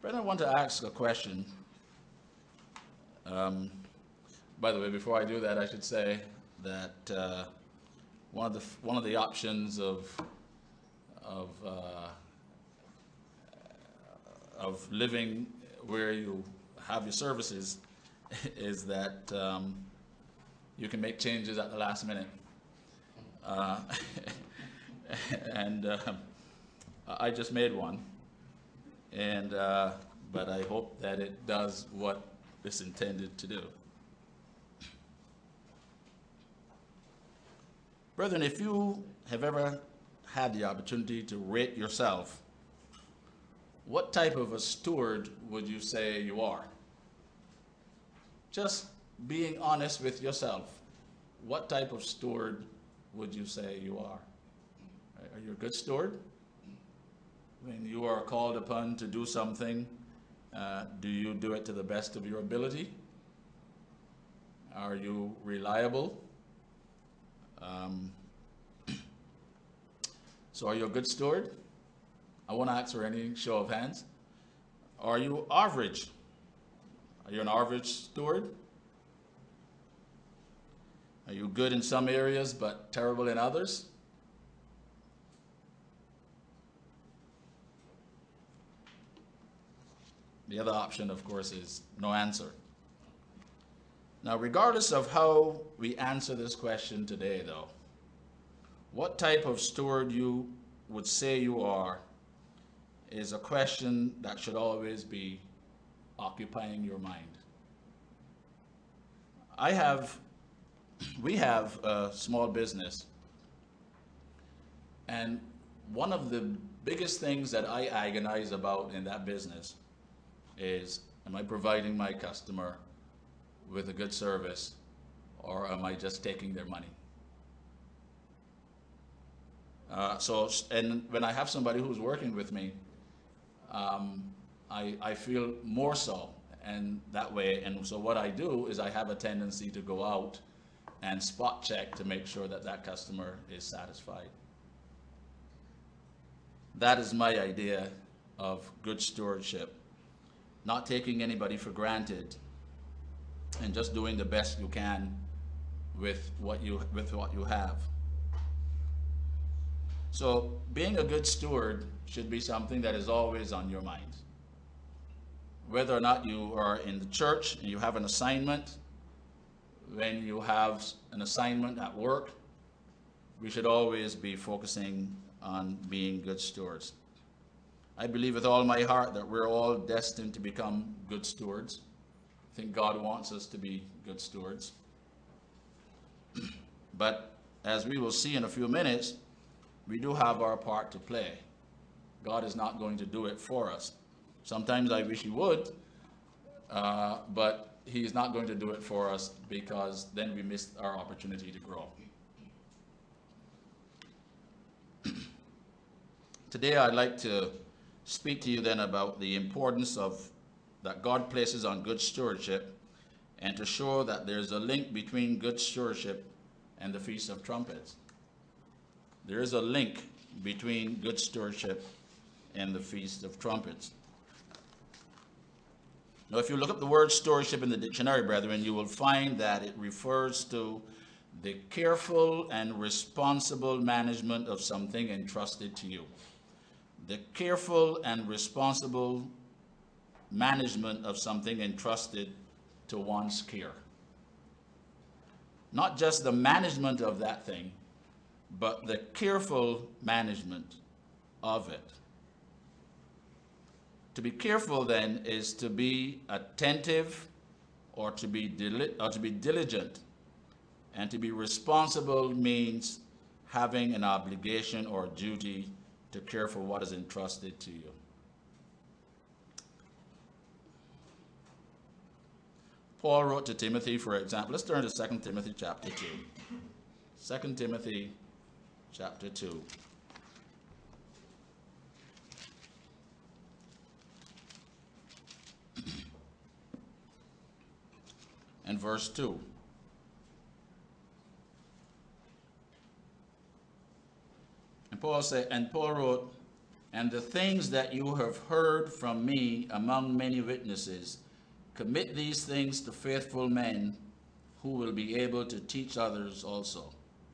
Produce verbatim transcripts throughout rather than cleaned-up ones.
But I want to ask a question. Um, by the way, before I do that, I should say that uh, one of the one of the options of of uh, of living where you have your services is that um, you can make changes at the last minute. Uh, and uh, I just made one, and uh, but I hope that it does what it's intended to do. Brethren, if you have ever had the opportunity to rate yourself, what type of a steward would you say you are? Just being honest with yourself, what type of steward would you say you are? Are you a good steward? When you are called upon to do something, uh, do you do it to the best of your ability? Are you reliable? Um, so are you a good steward? I won't ask for any show of hands. Are you average? Are you an average steward? Are you good in some areas but terrible in others? The other option, of course, is no answer. Now, regardless of how we answer this question today, though, what type of steward you would say you are is a question that should always be occupying your mind. I have, we have a small business, and one of the biggest things that I agonize about in that business is, am I providing my customer with a good service, or am I just taking their money? Uh, so, and when I have somebody who's working with me, um, I, I feel more so, and that way, and so what I do is I have a tendency to go out and spot check to make sure that that customer is satisfied. That is my idea of good stewardship. Not taking anybody for granted, and just doing the best you can with what you with what you have. So being a good steward should be something that is always on your mind. Whether or not you are in the church and you have an assignment, when you have an assignment at work, we should always be focusing on being good stewards. I believe with all my heart that we're all destined to become good stewards. I think God wants us to be good stewards. But as we will see in a few minutes, we do have our part to play. God is not going to do it for us. Sometimes I wish he would, uh, but he's not going to do it for us, because then we miss our opportunity to grow. Today I'd like to speak to you then about the importance of that God places on good stewardship, and to show that there's a link between good stewardship and the Feast of Trumpets. There is a link between good stewardship and the Feast of Trumpets. Now, if you look up the word stewardship in the dictionary, brethren, you will find that it refers to the careful and responsible management of something entrusted to you. The careful and responsible management of something entrusted to one's care. Not just the management of that thing, but the careful management of it. To be careful, then, is to be attentive, or to be dili- or to be diligent, and to be responsible means having an obligation or duty to care for what is entrusted to you. Paul wrote to Timothy, for example. Let's turn to Second Timothy chapter two. Second Timothy chapter two. And verse two. And Paul said, and Paul wrote, And the things that you have heard from me among many witnesses, commit these things to faithful men who will be able to teach others also.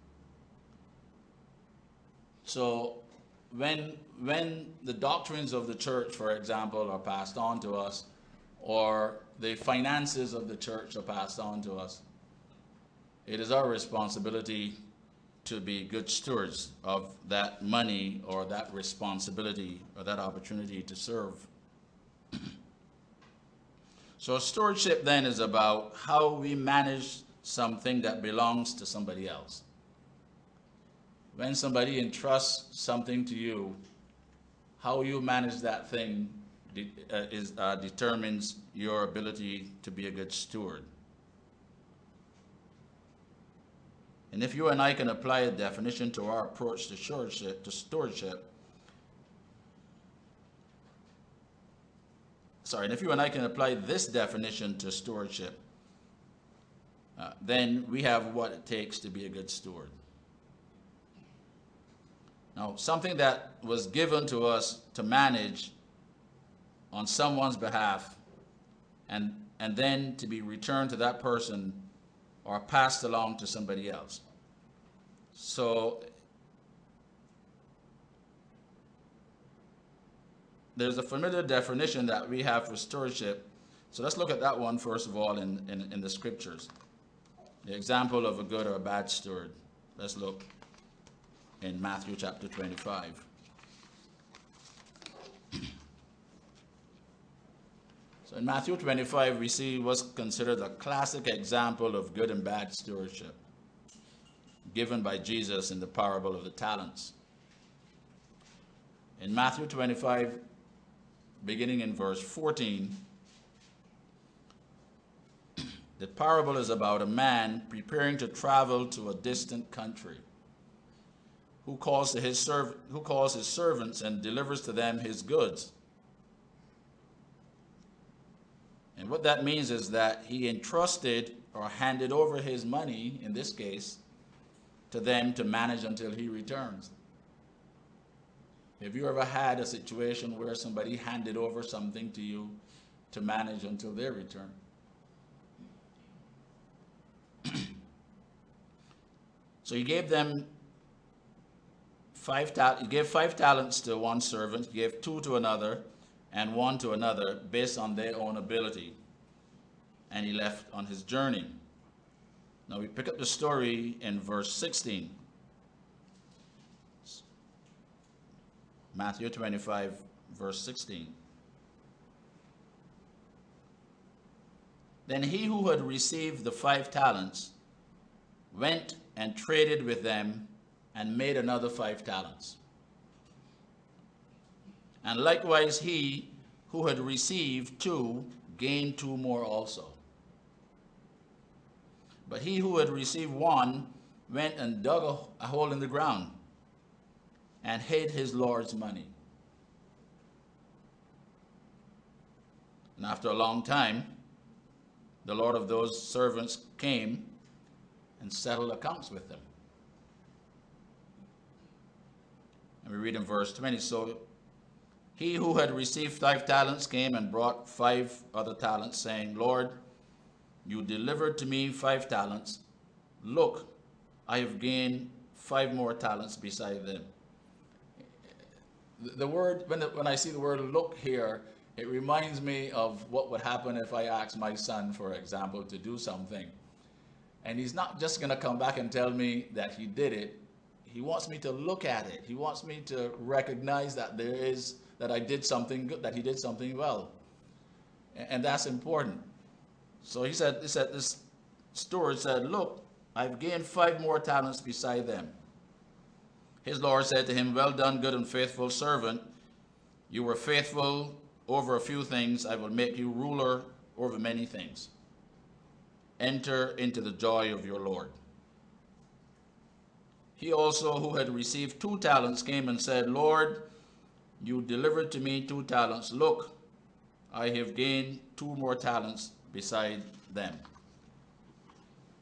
So when, when the doctrines of the church, for example, are passed on to us, or the finances of the church are passed on to us, it is our responsibility to be good stewards of that money or that responsibility or that opportunity to serve. So stewardship then is about how we manage something that belongs to somebody else. When somebody entrusts something to you, how you manage that thing de- uh, is, uh, determines your ability to be a good steward. And if you and I can apply a definition to our approach to stewardship, to stewardship, sorry, and if you and I can apply this definition to stewardship, uh, then we have what it takes to be a good steward. Now, something that was given to us to manage on someone's behalf and, and then to be returned to that person or passed along to somebody else. So there's a familiar definition that we have for stewardship. So let's look at that one first of all in, in, in the scriptures. The example of a good or a bad steward. Let's look in Matthew chapter twenty-five. So in Matthew twenty-five, we see what's considered a classic example of good and bad stewardship, given by Jesus in the parable of the talents. In Matthew twenty-five, beginning in verse fourteen, the parable is about a man preparing to travel to a distant country, who calls to his serv- who calls his servants and delivers to them his goods. And what that means is that he entrusted or handed over his money, in this case, to them to manage until he returns. Have you ever had a situation where somebody handed over something to you to manage until their return? So he gave them five ta- he gave five talents to one servant, he gave two to another, and one to another based on their own ability. And he left on his journey. Now we pick up the story in verse sixteen. Matthew twenty-five, verse sixteen. Then he who had received the five talents went and traded with them and made another five talents. And likewise he who had received two gained two more also. But he who had received one went and dug a, a hole in the ground and hid his Lord's money. And after a long time, the Lord of those servants came and settled accounts with them. And we read in verse twenty, so he who had received five talents came and brought five other talents, saying, Lord, you delivered to me five talents. Look, I have gained five more talents beside them. The word, when, the, when I see the word look here, it reminds me of what would happen if I asked my son, for example, to do something. And he's not just going to come back and tell me that he did it. He wants me to look at it. He wants me to recognize that there is, that I did something good, that he did something well. And, and that's important. So he said, he said, this steward said, look, I've gained five more talents beside them. His Lord said to him, well done, good and faithful servant. You were faithful over a few things. I will make you ruler over many things. Enter into the joy of your Lord. He also, who had received two talents, came and said, Lord, you delivered to me two talents. Look, I have gained two more talents beside them.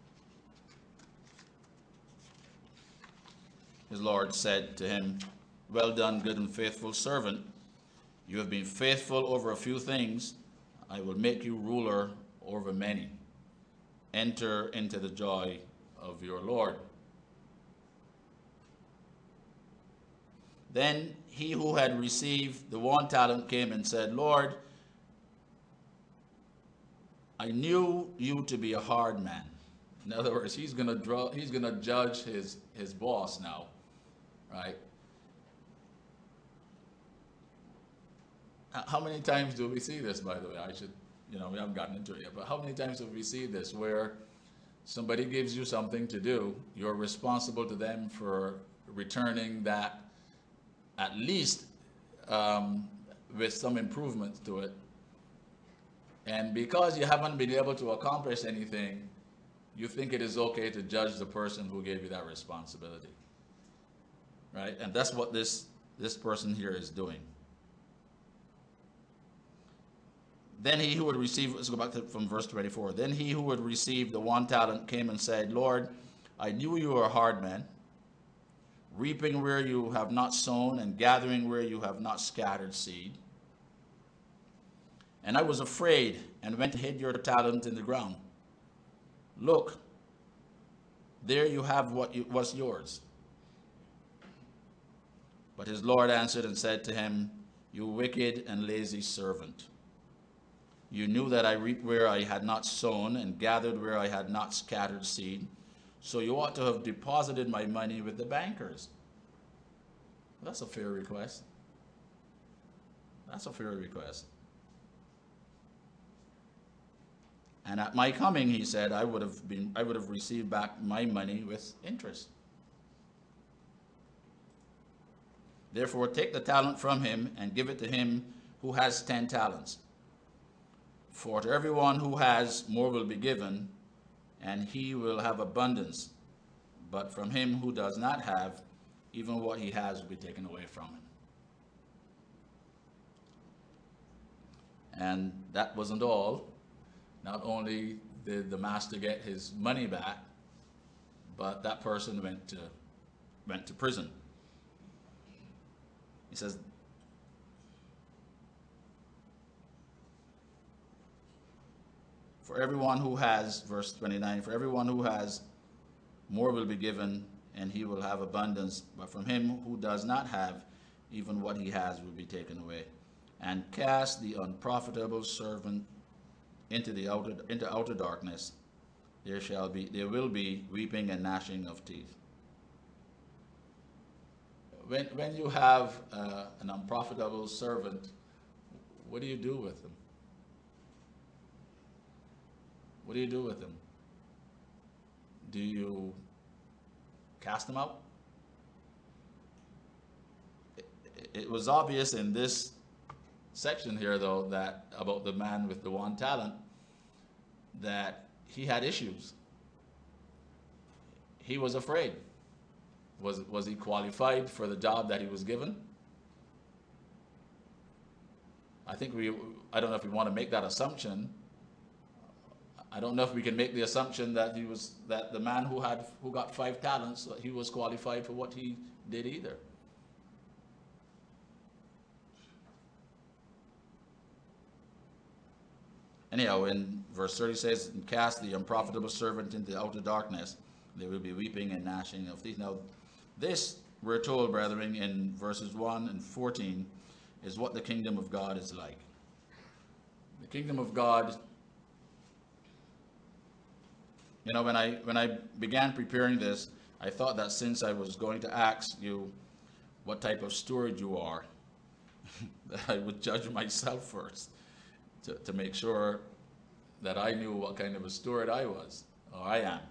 His Lord said to him, well done, good and faithful servant. You have been faithful over a few things. I will make you ruler over many. Enter into the joy of your Lord. Then he who had received the one talent came and said, Lord, I knew you to be a hard man. In other words, he's going to draw, he's going to judge his, his boss now, right? How many times do we see this, by the way? I should, you know, we haven't gotten into it yet, but how many times have we seen this where somebody gives you something to do, you're responsible to them for returning that at least um, with some improvements to it. And because you haven't been able to accomplish anything, you think it is okay to judge the person who gave you that responsibility, right? And that's what this, this person here is doing. Then he who would receive, let's go back to, from verse twenty-four. Then he who would receive the one talent came and said, Lord, I knew you were a hard man, reaping where you have not sown and gathering where you have not scattered seed. And I was afraid and went to hid your talent in the ground. Look, there you have what you, was yours. But his Lord answered and said to him, you wicked and lazy servant. You knew that I reaped where I had not sown and gathered where I had not scattered seed. So you ought to have deposited my money with the bankers. That's a fair request. That's a fair request. And at my coming, he said, I would have been, I would have received back my money with interest. Therefore, take the talent from him and give it to him who has ten talents. For to everyone who has, more will be given, and he will have abundance. But from him who does not have, even what he has will be taken away from him. And that wasn't all. Not only did the master get his money back, but that person went to, went to prison. He says, for everyone who has, verse twenty-nine, for everyone who has, more will be given, and he will have abundance. But from him who does not have, even what he has will be taken away. And cast the unprofitable servant into the outer into outer darkness. There shall be there will be weeping and gnashing of teeth. When when you have uh, an unprofitable servant, what do you do with them? What do you do with them? Do you cast them out? It, it was obvious in this section here, though, that about the man with the one talent, that he had issues. He was afraid. Was, was he qualified for the job that he was given? I think we, I don't know if we want to make that assumption. I don't know if we can make the assumption that he was, that the man who had, who got five talents, he was qualified for what he did either. Anyhow, in verse thirty says, and cast the unprofitable servant into the outer darkness, there will be weeping and gnashing of teeth. Now, this, we're told, brethren, in verses one and fourteen, is what the kingdom of God is like. The kingdom of God, you know, when I, when I began preparing this, I thought that since I was going to ask you what type of steward you are, that I would judge myself first to, to make sure that I knew what kind of a steward I was, or I am.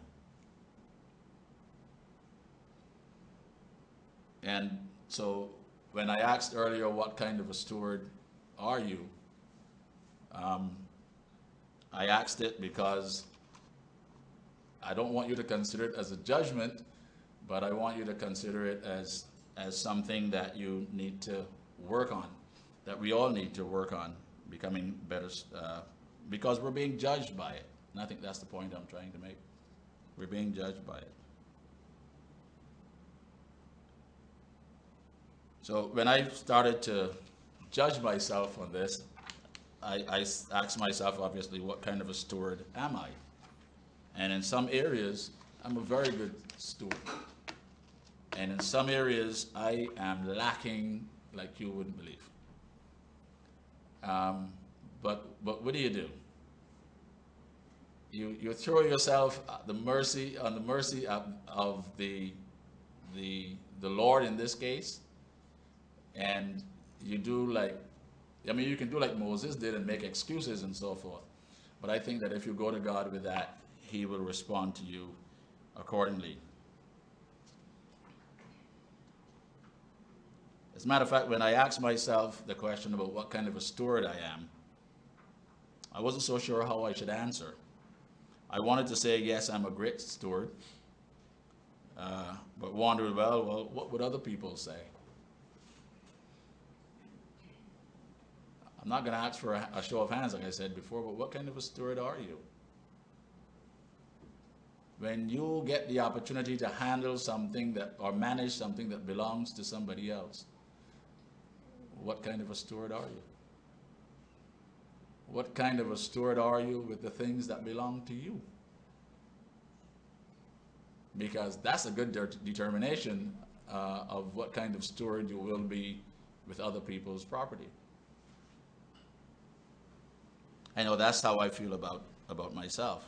And so when I asked earlier, what kind of a steward are you? Um, I asked it because I don't want you to consider it as a judgment, but I want you to consider it as, as something that you need to work on, that we all need to work on, becoming better, uh, because we're being judged by it. And I think that's the point I'm trying to make. We're being judged by it. So when I started to judge myself on this, I, I s- asked myself, obviously, what kind of a steward am I? And in some areas, I'm a very good steward. And in some areas, I am lacking like you wouldn't believe. Um, but, but what do you do? You, you throw yourself at the mercy on the mercy of, of the, the, the Lord in this case, and you do like, I mean, you can do like Moses did and make excuses and so forth. But I think that if you go to God with that, He will respond to you accordingly. As a matter of fact, when I asked myself the question about what kind of a steward I am, I wasn't so sure how I should answer. I wanted to say, yes, I'm a great steward, uh, but wondered, well, well, what would other people say? I'm not going to ask for a, a show of hands, like I said before, but what kind of a steward are you? When you get the opportunity to handle something that, or manage something that belongs to somebody else, what kind of a steward are you? What kind of a steward are you with the things that belong to you? Because that's a good de- determination uh, of what kind of steward you will be with other people's property. I know that's how I feel about, about myself.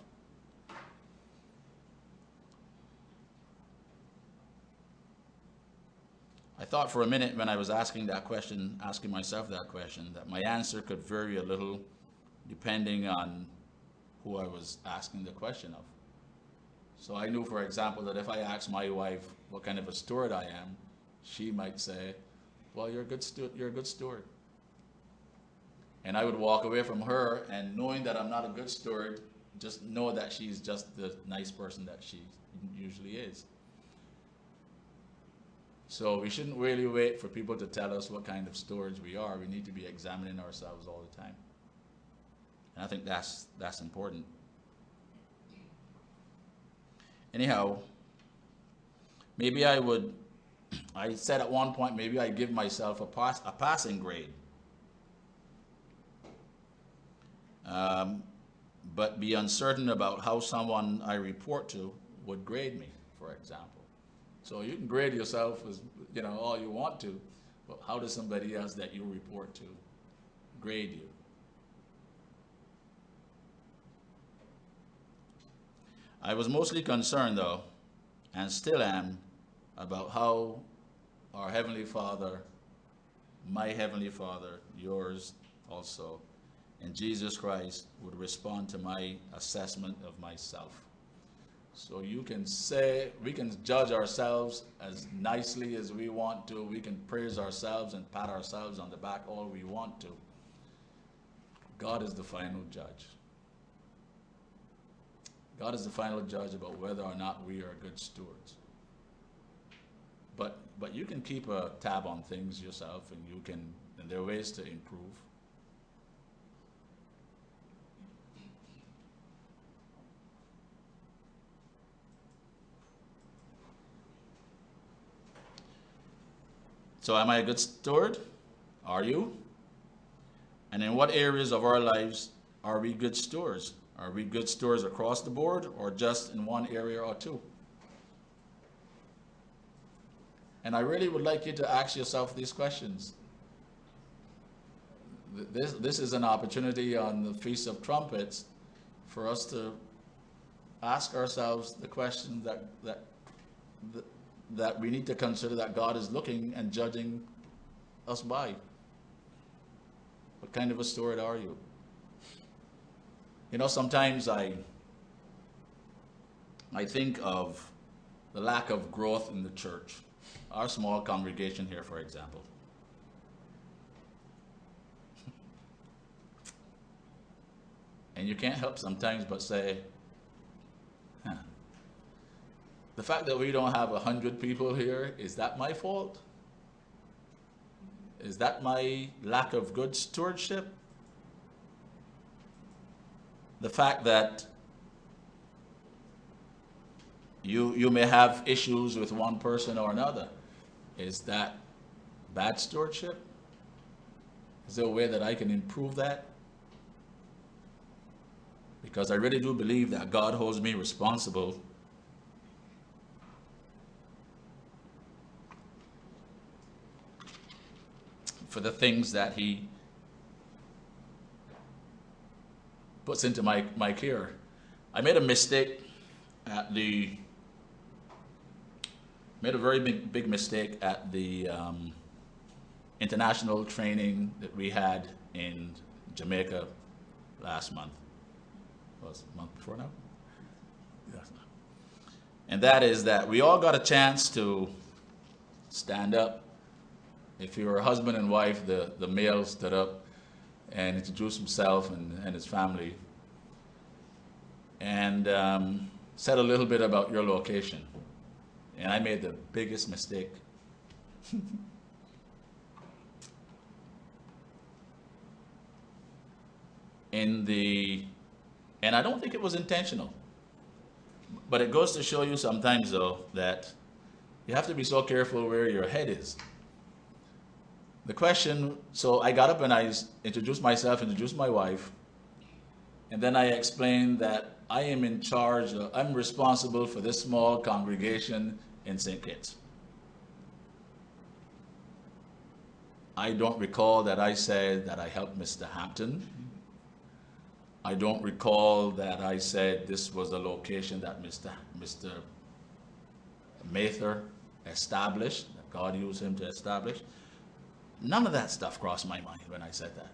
I thought for a minute when I was asking that question, asking myself that question, that my answer could vary a little depending on who I was asking the question of. So I knew, for example, that if I asked my wife what kind of a steward I am, she might say, well, you're a good stu- you're a good steward. And I would walk away from her, and knowing that I'm not a good steward, just know that she's just the nice person that she usually is. So we shouldn't really wait for people to tell us what kind of stewards we are. We need to be examining ourselves all the time. And I think that's that's important. Anyhow, maybe I would, I said at one point, maybe I give myself a, pass, a passing grade. Um, but be uncertain about how someone I report to would grade me, for example. So you can grade yourself as, you know, all you want to, but how does somebody else that you report to grade you? I was mostly concerned, though, and still am, about how our Heavenly Father, my Heavenly Father, yours also, and Jesus Christ would respond to my assessment of myself. So you can say, we can judge ourselves as nicely as we want to. We can praise ourselves and pat ourselves on the back all we want to. God is the final judge. God is the final judge about whether or not we are good stewards. But but you can keep a tab on things yourself, and you can, and there are ways to improve. So am I a good steward? Are you? And in what areas of our lives are we good stewards? Are we good stewards across the board, or just in one area or two? And I really would like you to ask yourself these questions. This, this is an opportunity on the Feast of Trumpets for us to ask ourselves the question that, that, that we need to consider, that God is looking and judging us by. What kind of a steward are you? You know, sometimes I, I think of the lack of growth in the church. Our small congregation here, for example. And you can't help sometimes but say, huh, the fact that we don't have a hundred people here, is that my fault? Is that my lack of good stewardship? The fact that you, you may have issues with one person or another, is that bad stewardship? Is there a way that I can improve that? Because I really do believe that God holds me responsible for the things that He puts into my, my care. I made a mistake at the, made a very big, big mistake at the um, international training that we had in Jamaica last month. Was it a month before now? Yes. And that is that we all got a chance to stand up. If you were a husband and wife, the, the male stood up and introduced himself and, and his family, and um, said a little bit about your location. And I made the biggest mistake. In the, and I don't think it was intentional, but it goes to show you sometimes though that you have to be so careful where your head is. The question, so I got up and I introduced myself, introduced my wife, and then I explained that I am in charge, of, I'm responsible for this small congregation in Saint Kitts. I don't recall that I said that I helped Mister Hampton. I don't recall that I said this was a location that Mister Mister Mather established, that God used him to establish. None of that stuff crossed my mind when I said that.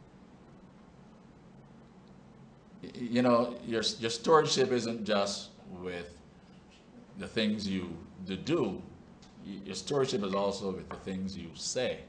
You know, your, your stewardship isn't just with the things you do. Your stewardship is also with the things you say.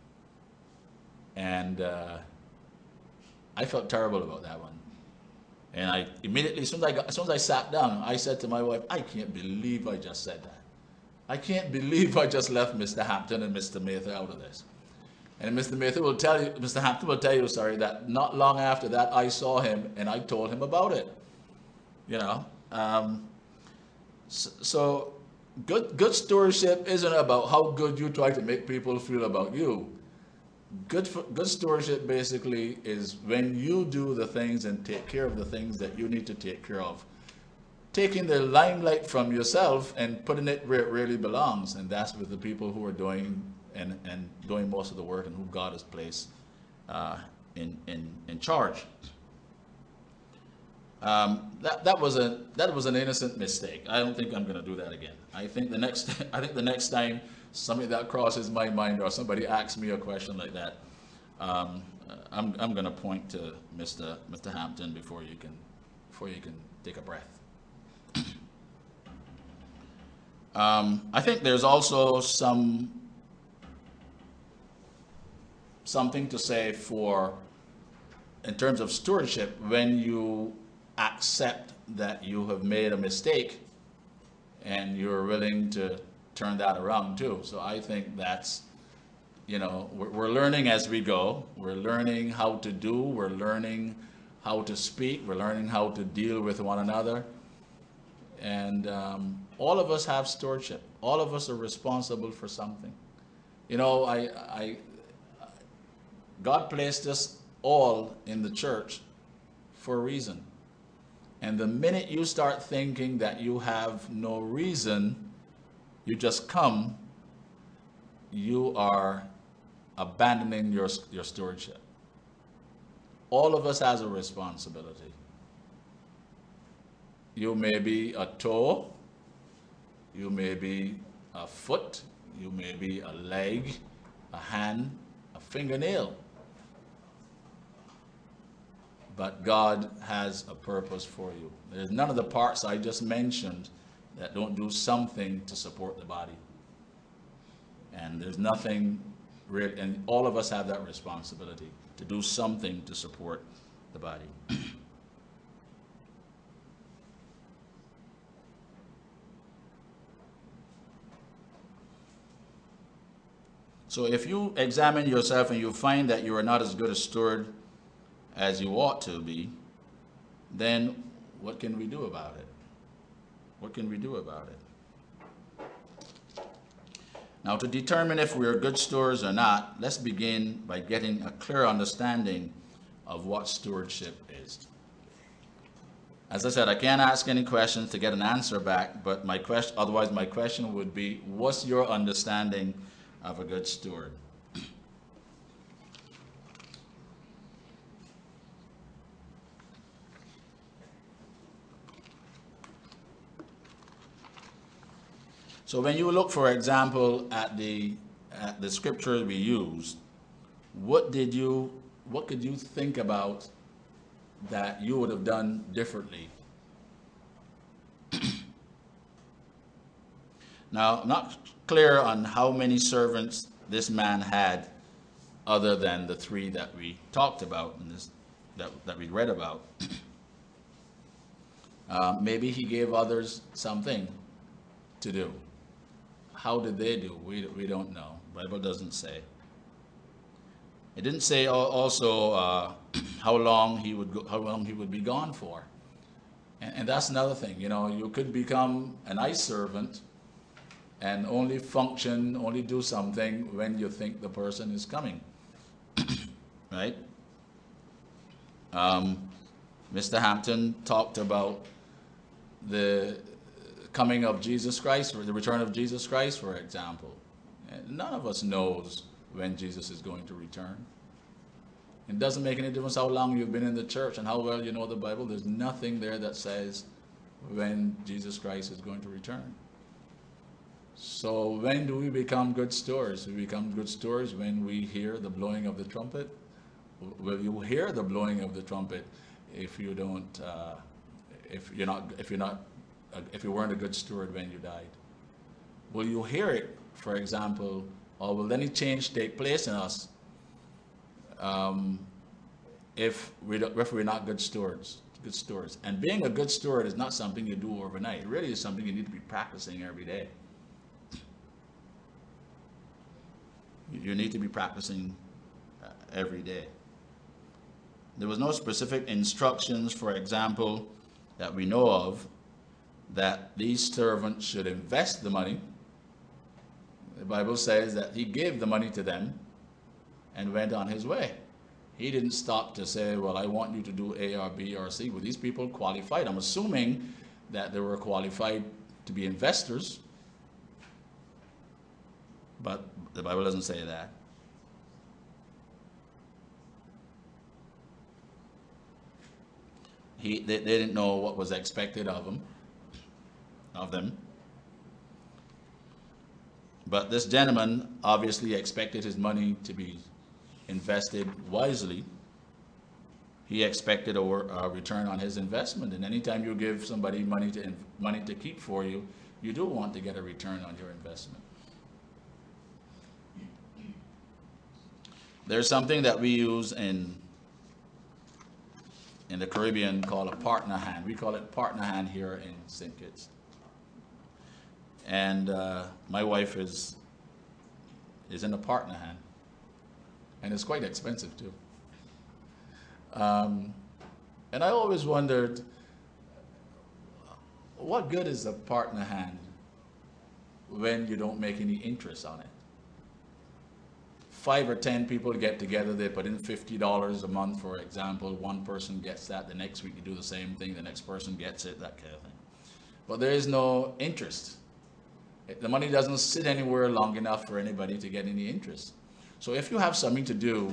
And uh, I felt terrible about that one. And I immediately, as soon as I, got, as soon as I sat down, I said to my wife, I can't believe I just said that. I can't believe I just left Mister Hampton and Mister Mather out of this. And Mister Mather will tell you, Mister Hampton will tell you, sorry, that not long after that I saw him and I told him about it. You know, um, so, so good good stewardship isn't about how good you try to make people feel about you. Good for, good stewardship basically is when you do the things and take care of the things that you need to take care of, taking the limelight from yourself and putting it where it really belongs, and that's with the people who are doing and, and doing most of the work and who God has placed uh, in, in, in charge. Um, that, that, was a, that was an innocent mistake. I don't think I'm going to do that again. I think the next, I think the next time something that crosses my mind or somebody asks me a question like that, um, I'm, I'm going to point to Mister Mister Hampton before you can, before you can take a breath. um, I think there's also some something to say for, in terms of stewardship, when you accept that you have made a mistake and you're willing to turn that around too. So I think that's, you know, we're, we're learning as we go. We're learning how to do, we're learning how to speak, we're learning how to deal with one another. And um, all of us have stewardship. All of us are responsible for something. You know, I, I, God placed us all in the church for a reason. And the minute you start thinking that you have no reason, you just come, you are abandoning your, your stewardship. All of us has a responsibility. You may be a toe, you may be a foot, you may be a leg, a hand, a fingernail. But God has a purpose for you. There's none of the parts I just mentioned that don't do something to support the body. And there's nothing really, and all of us have that responsibility to do something to support the body. So if you examine yourself and you find that you are not as good a steward as you ought to be, then what can we do about it? What can we do about it? Now, to determine if we are good stewards or not, let's begin by getting a clear understanding of what stewardship is. As I said, I can't ask any questions to get an answer back, but my question, otherwise my question would be, what's your understanding of a good steward? So when you look, for example, at the at the scripture we used, what did you what could you think about that you would have done differently? Now, I'm not clear on how many servants this man had other than the three that we talked about in this that, that we read about. Uh, maybe he gave others something to do. How did they do? We, we don't know. The Bible doesn't say. It didn't say also uh, how long he would go, how long he would be gone for. And, and that's another thing. You know, you could become a nice servant and only function, only do something when you think the person is coming. Right? Um, Mister Hampton talked about the coming of Jesus Christ, or the return of Jesus Christ, for example. And none of us knows when Jesus is going to return. It doesn't make any difference how long you've been in the church and how well you know the Bible. There's nothing there that says when Jesus Christ is going to return. So when do we become good stewards? We become good stewards when we hear the blowing of the trumpet. Well, you hear the blowing of the trumpet if you don't, uh, if you're not, if you're not, uh, if you weren't a good steward when you died. Will you hear it, for example, or will any change take place in us um, if we don't, if we're not good stewards? Good stewards. And being a good steward is not something you do overnight. It really is something you need to be practicing every day. You need to be practicing uh, every day. There was no specific instructions, for example, that we know of, that these servants should invest the money. The Bible says that he gave the money to them and went on his way. He didn't stop to say, well, I want you to do A or B or C. Well, these people qualified. I'm assuming that they were qualified to be investors, but the Bible doesn't say that. He, they, they didn't know what was expected of them, of them. But this gentleman obviously expected his money to be invested wisely. He expected a, a return on his investment. And anytime you give somebody money to money to keep for you, you do want to get a return on your investment. There's something that we use in in the Caribbean called a partner hand. We call it partner hand here in Saint Kitts. And uh, my wife is is in a partner hand, and it's quite expensive too. Um, and I always wondered, what good is a partner hand when you don't make any interest on it? Five or ten people get together, they put in fifty dollars a month, for example. One person gets that, the next week you do the same thing, the next person gets it, that kind of thing. But there is no interest. The money doesn't sit anywhere long enough for anybody to get any interest. So if you have something to do,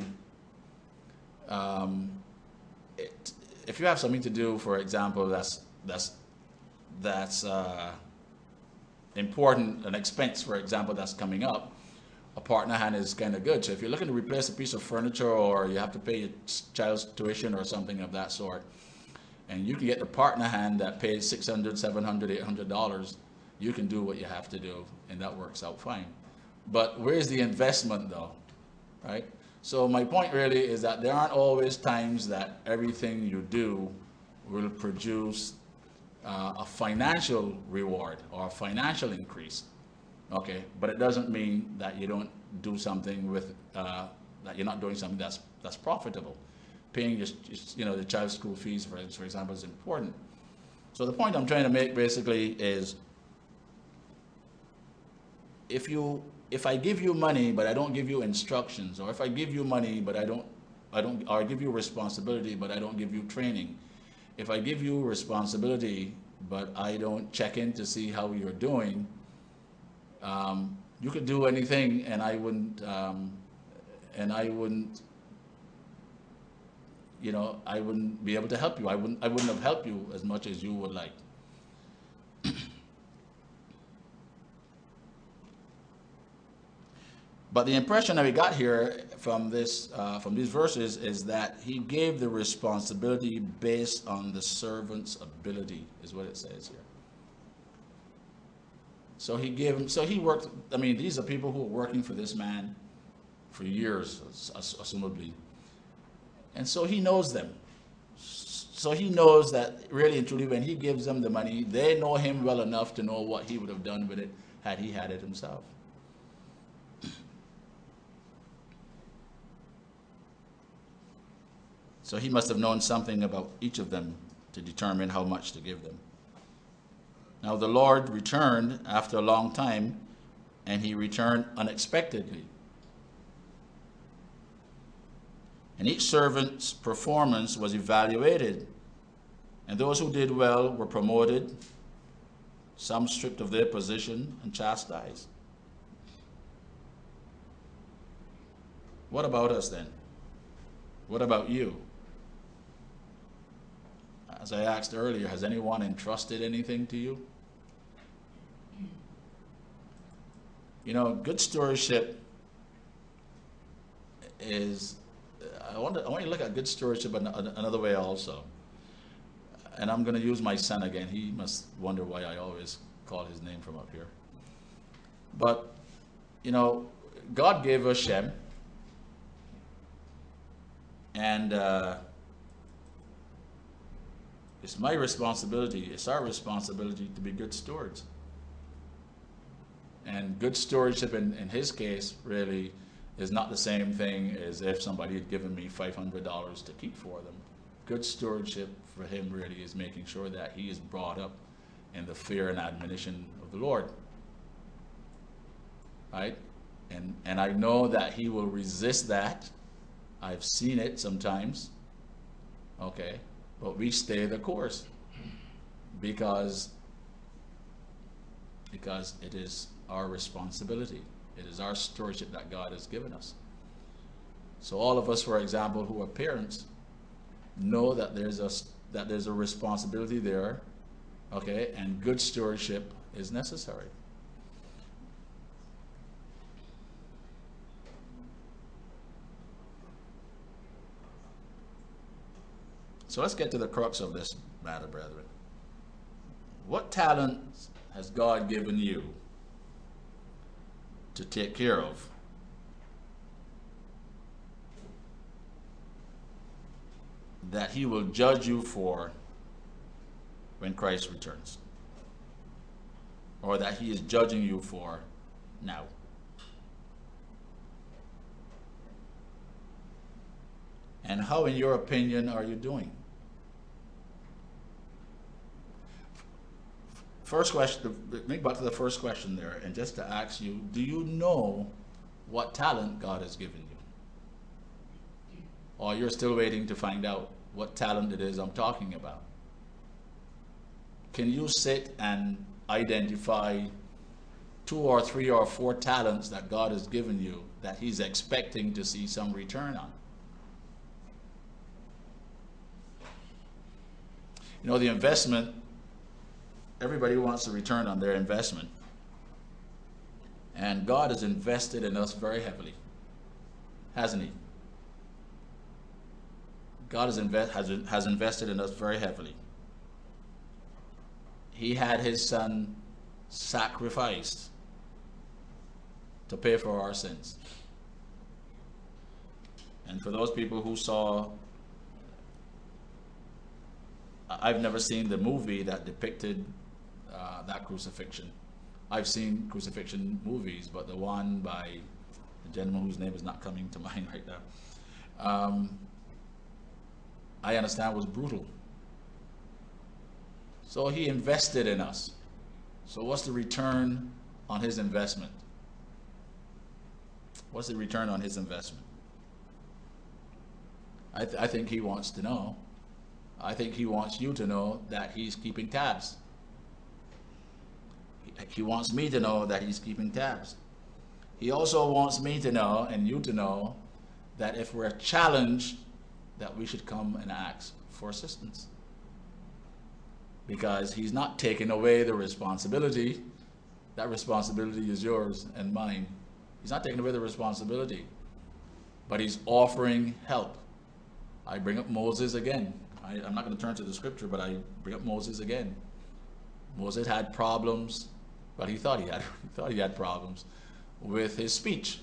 um, it, if you have something to do, for example, that's that's that's uh, important, an expense, for example, that's coming up, a partner hand is kind of good. So if you're looking to replace a piece of furniture, or you have to pay your child's tuition or something of that sort, and you can get the partner hand that pays six hundred, seven hundred, eight hundred dollars, you can do what you have to do, and that works out fine. But where's the investment though, right? So my point really is that there aren't always times that everything you do will produce uh, a financial reward or a financial increase. Okay, but it doesn't mean that you don't do something with uh, that you're not doing something that's that's profitable. Paying your, you know, the child's school fees, for for example, is important. So the point I'm trying to make basically is, if you if I give you money but I don't give you instructions, or if I give you money but I don't, I don't, or I give you responsibility but I don't give you training, if I give you responsibility but I don't check in to see how you're doing, um, you could do anything and I wouldn't, um, and I wouldn't, you know, I wouldn't be able to help you. I wouldn't, I wouldn't have helped you as much as you would like. But the impression that we got here from this, uh, from these verses, is that he gave the responsibility based on the servant's ability, is what it says here. So he gave him. So he worked. I mean, these are people who were working for this man for years, assumably, and so he knows them. So he knows that really and truly, when he gives them the money, they know him well enough to know what he would have done with it had he had it himself. So he must have known something about each of them to determine how much to give them. Now the Lord returned after a long time, and he returned unexpectedly. And each servant's performance was evaluated, and those who did well were promoted, some stripped of their position and chastised. What about us then? What about you? As I asked earlier, has anyone entrusted anything to you? You know, good stewardship is, I want to, I want you to look at good stewardship another way also. And I'm going to use my son again. He must wonder why I always call his name from up here. But, you know, God gave us Shem. And uh, it's my responsibility, it's our responsibility to be good stewards. And good stewardship in, in his case really is not the same thing as if somebody had given me five hundred dollars to keep for them. Good stewardship for him really is making sure that he is brought up in the fear and admonition of the Lord. Right? And, and I know that he will resist that. I've seen it sometimes. Okay. But we stay the course because, because it is our responsibility. It is our stewardship that God has given us. So all of us, for example, who are parents, know that there's a, that there's a responsibility there, okay, and good stewardship is necessary. So let's get to the crux of this matter, brethren. What talents has God given you to take care of? That he will judge you for when Christ returns? Or that he is judging you for now? And how, in your opinion, are you doing? First question, make back to the first question there, and just to ask you, do you know what talent God has given you? Or you're still waiting to find out what talent it is I'm talking about? Can you sit and identify two or three or four talents that God has given you that he's expecting to see some return on? You know, the investment, everybody wants a return on their investment. And God has invested in us very heavily, hasn't he? God has, invest, has, has invested in us very heavily. He had his son sacrificed to pay for our sins. And for those people who saw, I've never seen the movie that depicted uh, that crucifixion. I've seen crucifixion movies, but the one by the gentleman whose name is not coming to mind right now, um, I understand was brutal. So he invested in us. So what's the return on his investment? What's the return on his investment? I, th- I think he wants to know. I think he wants you to know that he's keeping tabs. He, he wants me to know that he's keeping tabs. He also wants me to know and you to know that if we're challenged, that we should come and ask for assistance. Because he's not taking away the responsibility. That responsibility is yours and mine. He's not taking away the responsibility, but he's offering help. I bring up Moses again. I, I'm not going to turn to the scripture, but I bring up Moses again. Moses had problems, but he thought he had, he thought he had problems with his speech.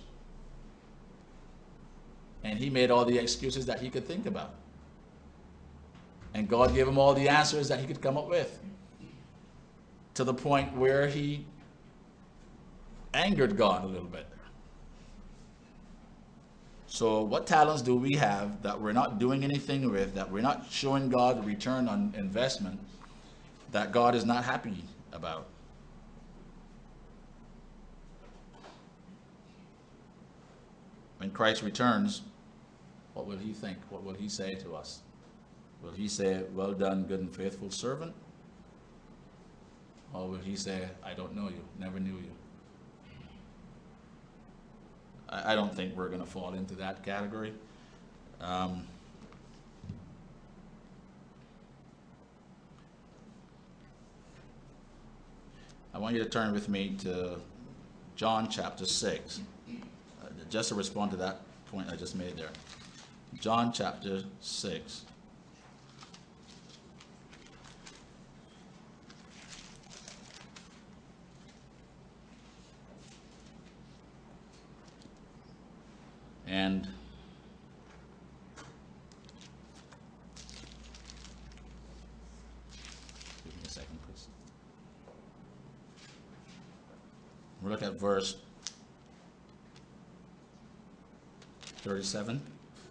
And he made all the excuses that he could think about. And God gave him all the answers that he could come up with, to the point where he angered God a little bit. So what talents do we have that we're not doing anything with, that we're not showing God the return on investment, that God is not happy about? When Christ returns, what will he think? What will he say to us? Will he say, well done, good and faithful servant? Or will he say, I don't know you, never knew you? I, I don't think we're going to fall into that category. Um, I want you to turn with me to John chapter six, uh, just to respond to that point I just made there. John chapter six. And give me a second, please. We'll look at verse thirty-seven.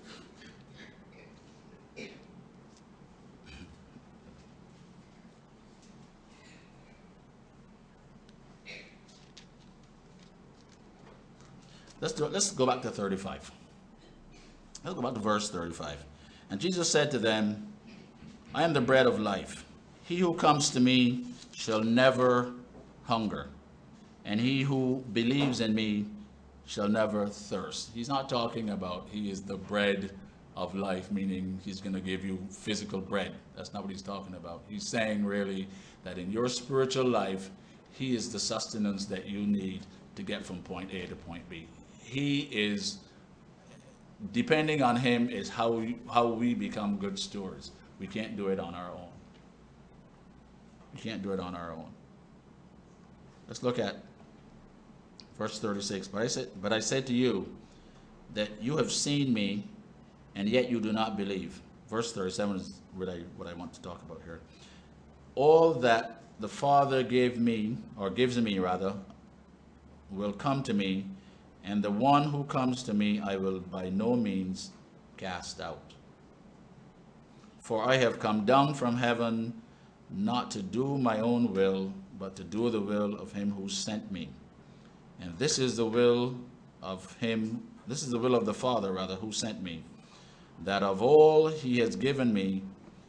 Let's do it. Let's go back to thirty-five. Let's go back to verse thirty-five. And Jesus said to them, I am the bread of life. He who comes to me shall never hunger, and he who believes in me shall never thirst. He's not talking about he is the bread of life, meaning he's going to give you physical bread. That's not what he's talking about. He's saying really that in your spiritual life, he is the sustenance that you need to get from point A to point B. He is, depending on him is how we, how we become good stewards. We can't do it on our own. We can't do it on our own. Let's look at verse thirty-six. But I said, but I said to you that you have seen me, and yet you do not believe. Verse thirty-seven is what I, what I want to talk about here. All that the Father gave me, or gives me rather, will come to me, and the one who comes to me I will by no means cast out. For I have come down from heaven not to do my own will, but to do the will of him who sent me. And this is the will of him, this is the will of the Father, rather, who sent me, that of all he has given me,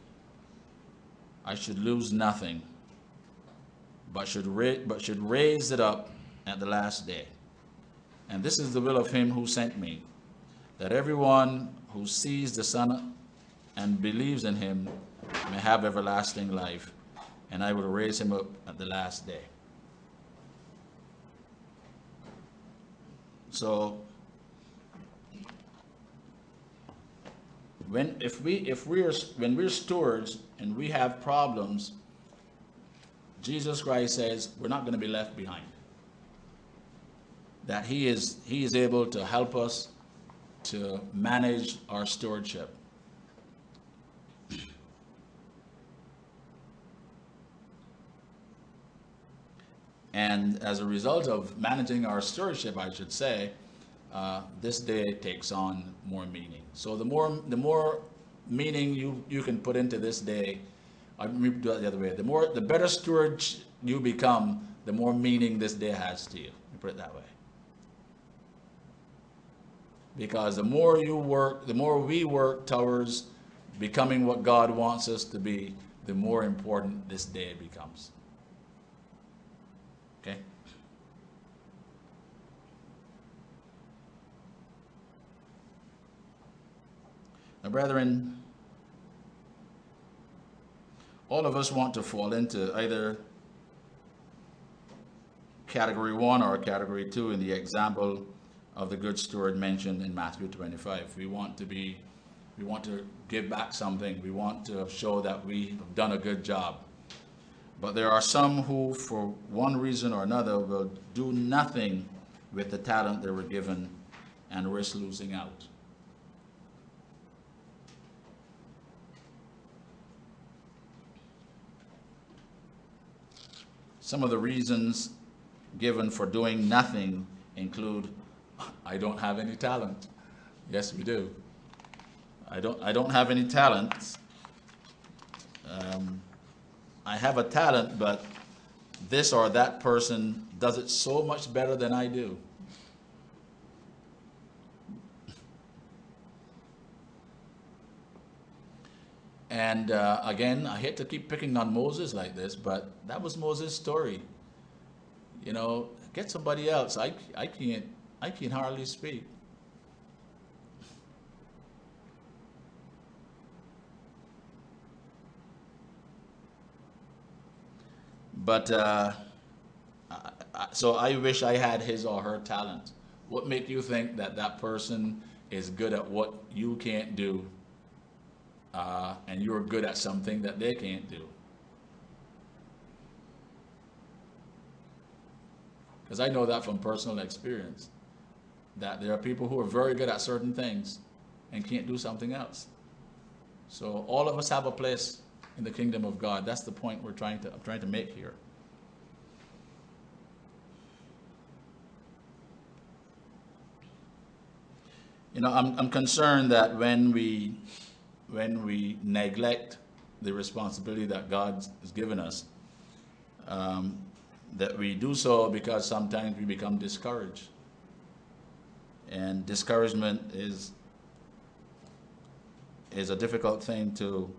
I should lose nothing, but should, ra- but should raise it up at the last day. And this is the will of him who sent me, that everyone who sees the Son and believes in him may have everlasting life, and I will raise him up at the last day. So, when if we if we're when we're stewards and we have problems, Jesus Christ says we're not going to be left behind. That he is he is able to help us to manage our stewardship. And as a result of managing our stewardship, I should say, uh, this day takes on more meaning. So the more the more meaning you, you can put into this day, I mean, do it the other way. The more the better steward you become, the more meaning this day has to you. Let me put it that way. Because the more you work, the more we work towards becoming what God wants us to be, the more important this day becomes. Okay? Now, brethren, all of us want to fall into either category one or category two in the example of the good steward mentioned in Matthew twenty-five. We want to be, we want to give back something. We want to show that we have done a good job. But there are some who, for one reason or another, will do nothing with the talent they were given and risk losing out. Some of the reasons given for doing nothing include, I don't have any talent. Yes, we do. I don't, I don't have any talent. Um, I have a talent, but this or that person does it so much better than I do. And uh, again, I hate to keep picking on Moses like this, but that was Moses' story. You know, get somebody else. I, I can't, I can hardly speak. But uh, I, I, so I wish I had his or her talent. What make you think that that person is good at what you can't do, uh, and you're good at something that they can't do? Because I know that from personal experience, that there are people who are very good at certain things and can't do something else. So all of us have a place in the kingdom of God. That's the point we're trying to, I'm trying to make here. You know, I'm, I'm concerned that when we, when we neglect the responsibility that God has given us, um, that we do so because sometimes we become discouraged. And discouragement is, is a difficult thing to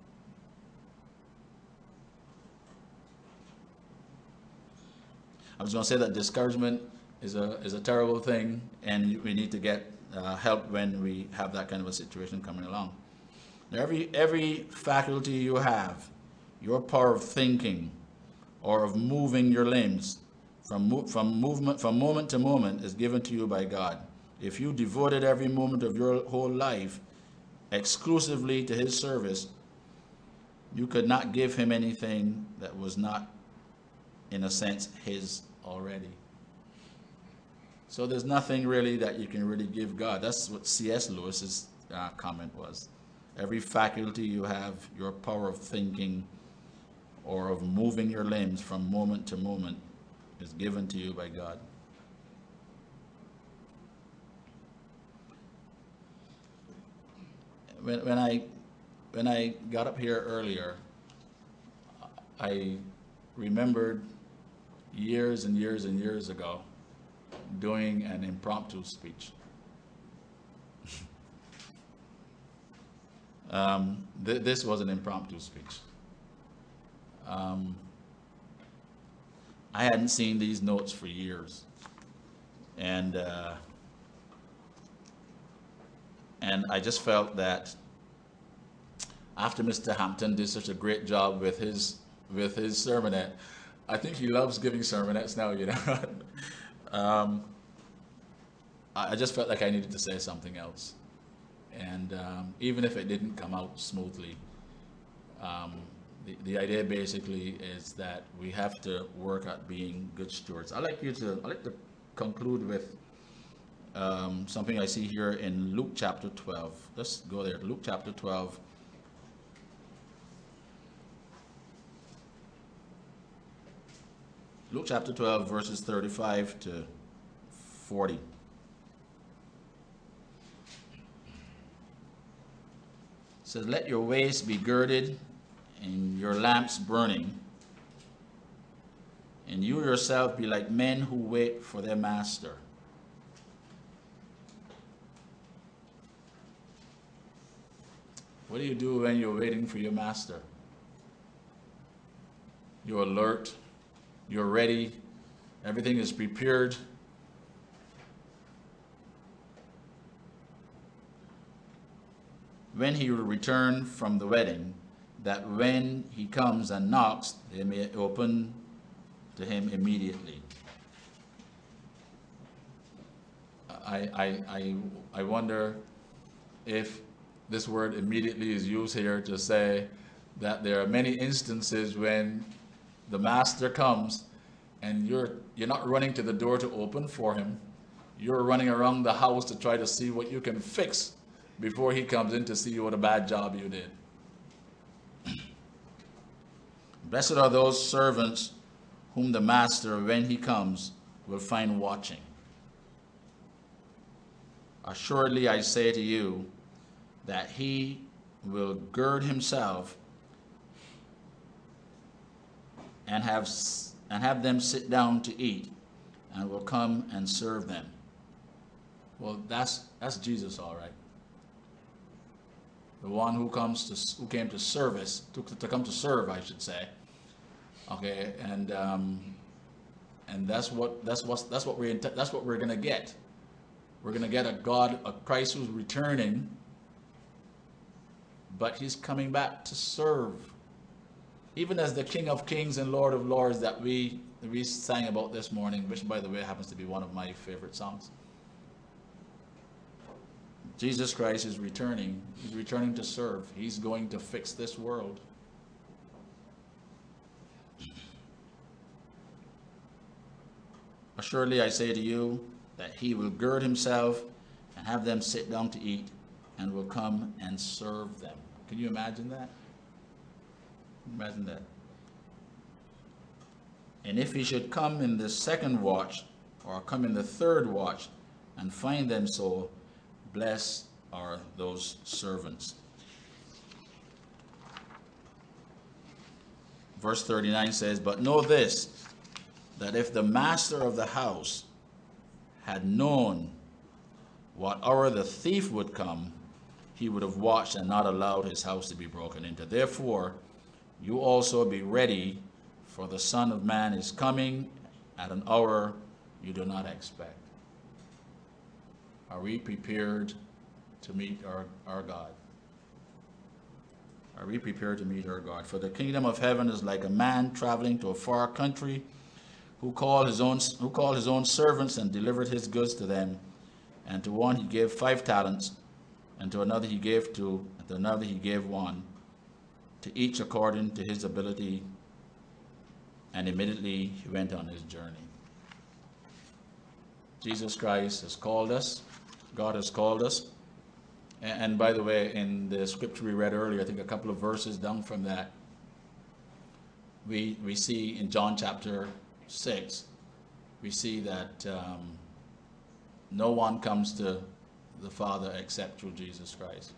I was going to say that discouragement is a is a terrible thing, and we need to get uh, help when we have that kind of a situation coming along. Now, every every faculty you have, your power of thinking, or of moving your limbs, from mo from movement from moment to moment, is given to you by God. If you devoted every moment of your whole life exclusively to His service, you could not give Him anything that was not, in a sense, His already. So there's nothing really that you can really give God. That's what C S Lewis's uh, comment was. Every faculty you have, your power of thinking or of moving your limbs from moment to moment, is given to you by God. When, when I when I got up here earlier, I remembered years and years and years ago doing an impromptu speech. um, th this was an impromptu speech. Um, I hadn't seen these notes for years, and uh, and I just felt that after Mister Hampton did such a great job with his with his sermonette, I think he loves giving sermonettes now, you know. um, I just felt like I needed to say something else, and um, even if it didn't come out smoothly, um, the, the idea basically is that we have to work at being good stewards. I'd like you to I'd like to conclude with um, something I see here in Luke chapter twelve. Let's go there. Luke chapter twelve. Luke chapter twelve, verses thirty-five to forty. It says, "Let your waist be girded and your lamps burning, and you yourself be like men who wait for their master, What do you do when you're waiting for your master? You're alert, you're ready, everything is prepared. When he will return from the wedding, that when he comes and knocks, they may open to him immediately. I, I, I, I wonder if this word immediately is used here to say that there are many instances when the master comes and you're, you're not running to the door to open for him. You're running around the house to try to see what you can fix before he comes in to see what a bad job you did. Blessed are those servants whom the master, when he comes, will find watching. Assuredly, I say to you that he will gird himself and have, and have them sit down to eat, and will come and serve them. Well, that's, that's Jesus, all right. The one who comes to, who came to service, to, to come to serve, I should say. Okay, and um, and that's what that's what that's what we're that's what we're gonna get. We're gonna get a God, a Christ who's returning, but he's coming back to serve. Even as the King of Kings and Lord of Lords that we we sang about this morning, which by the way happens to be one of my favorite songs. Jesus Christ is returning. He's returning to serve. He's going to fix this world. Assuredly, I say to you that he will gird himself and have them sit down to eat, and will come and serve them. Can you imagine that? Imagine that. And if he should come in the second watch, or come in the third watch, and find them so, blessed are those servants. Verse thirty-nine says, but know this, that if the master of the house had known what hour the thief would come, he would have watched and not allowed his house to be broken into. Therefore, you also be ready, for the Son of Man is coming at an hour you do not expect. Are we prepared to meet our, our God? Are we prepared to meet our God? For the kingdom of heaven is like a man traveling to a far country, who called his own who called his own servants and delivered his goods to them. And to one he gave five talents, and to another he gave two, and to another he gave one, to each according to his ability. And immediately he went on his journey. Jesus Christ has called us. God has called us. And, and by the way, in the scripture we read earlier, I think a couple of verses down from that, we we see in John chapter six, we see that um, no one comes to the Father except through Jesus Christ.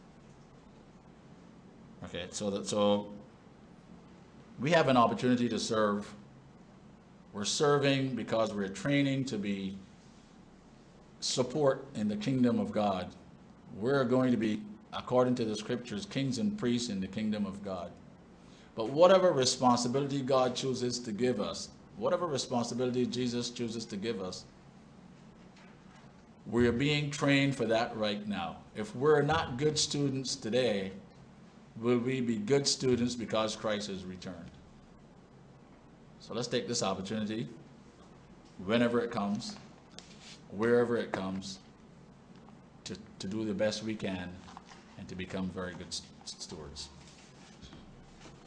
Okay, so that so we have an opportunity to serve. We're serving because we're training to be support in the kingdom of God. We're going to be, according to the scriptures, kings and priests in the kingdom of God. But whatever responsibility God chooses to give us, whatever responsibility Jesus chooses to give us, we're being trained for that right now. If we're not good students today, will we be good students because Christ has returned? So let's take this opportunity, whenever it comes, wherever it comes, to, to do the best we can and to become very good stewards.